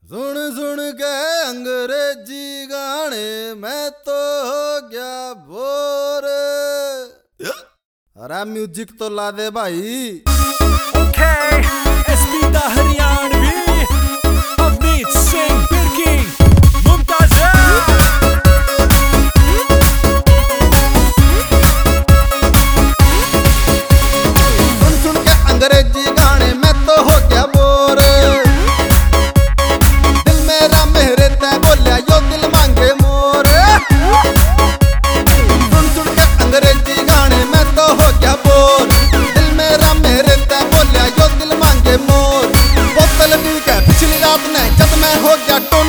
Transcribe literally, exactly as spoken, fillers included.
सुन सुन के अंग्रेजी गाने मैं तो हो गया बोर। अरे म्यूजिक तो ला दे भाई। Okay, एसपी दा हरियाणवी अवनीत सिंह बिर्की मुमताज सुन सुन के अंग्रेजी गाने मैं तो हो गया बोर। दिल मेरा मेरे ते बोलिया यो दिल मांगे मोर। सुन सुन के अंग्रेजी गाने मैं तो हो गया बोर। दिल मेरा मेरे ते बोलिया यो दिल मांगे मोर। बोतल पी के पिछली रात ने जब मैं हो गया टोन